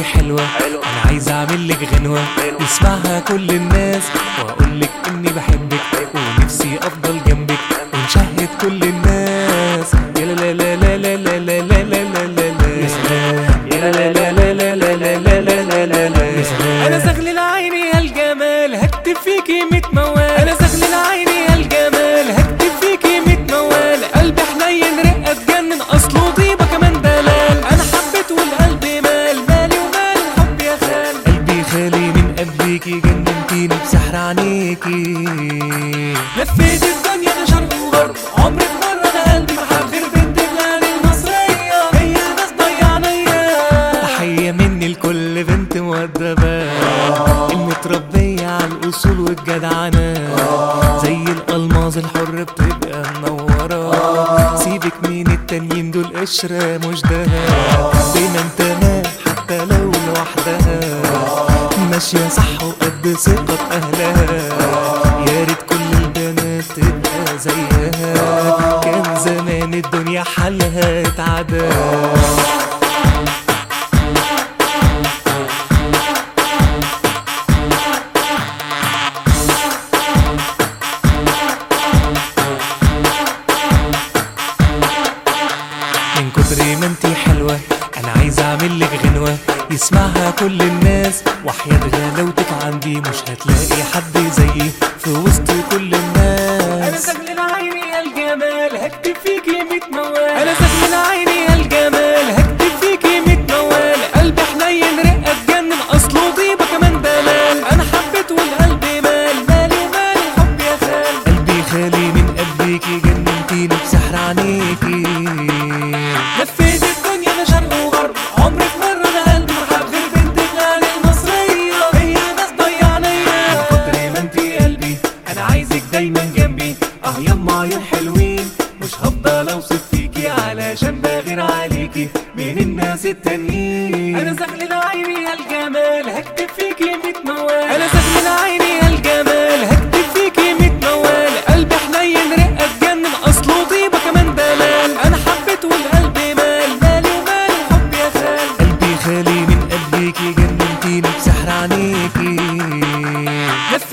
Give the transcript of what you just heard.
انتي حلوة انا عايز اعملك غنوة يسمعها كل الناس، واقولك اني بحبك ونفسي افضل جنبك ونشهد كل الناس. يا لا لا لا لا لا لا لا لا لا لا لا، يا لا لا لا لا لا لا لا لا لا لا. انا زغلل عيني يا الجمال هكتب فيكي 100 موال، انا زغلل عيني يا الجمال هكتب فيكي 100 موال. قلبي حنين رقة تجنن اصله طيبة كمان دلال، انا حبيت والقلب مال مالي ومال الحب يا خال. قلبي خالي من قبليكي جننتيني بسحر عينيكي، لفيت الدنيا ده شرق وغرب عمرك مرة انا قلبي محب غير بنت بلاد المصرية، هي ناس ضيعنية. تحية مني لكل بنت مؤدبة المتربية على الأصول والجدعنة، زي الألماظ الحر بتبقى منورة. سيبك من التانيين دول قشرة مش دهب، دايما تمام حتى لو لوحدها، ماشية صح وقد ثقة أهلها. يا ريت كل البنات تبقى زيها، كان زمان الدنيا حالها اتعدى. من كتر ما انتي حلوة انا عايز اعملك غنوة يسمعها كل الناس، وحياة غلاوتك عندي مش هتلاقي حد زيي في وسط كل الناس. انا زغلل عيني يا الجمال هكتب فيكي 100 موال، انا زغلل عيني يا الجمال هكتب فيكي 100 موال. قلبي حنين رقة تجنن اصله طيبة كمان دلال، انا حبيت والقلب مال مالي ومال الحب يا خال. قلبي خالي من قبليكي جننتيني بسحر عينيكي، لفيت الدنيا ده شرق وغرب عمرك مرة انا قلبي محب غير بنت بلاد المصرية، هي ناس ضيعنية. من كتر ما انتي قلبي انا عايزك دايما جنبي، يما عيون حلوين مش هفضل اوصف فيكي علشان بغير عليكي من الناس التانيين. انا زغلل عيني يا الجمال هكتب فيكي 100 موال، انا زغلل عيني يا الجمال هكتب فيكي 100 موال. قلبي حنين رقة تجنن اصله طيبة كمان دلال، انا حبيت والقلب مال مالي ومال الحب يا خال. قلبي خالي من قبليكي جننتيني بسحر عينيكي.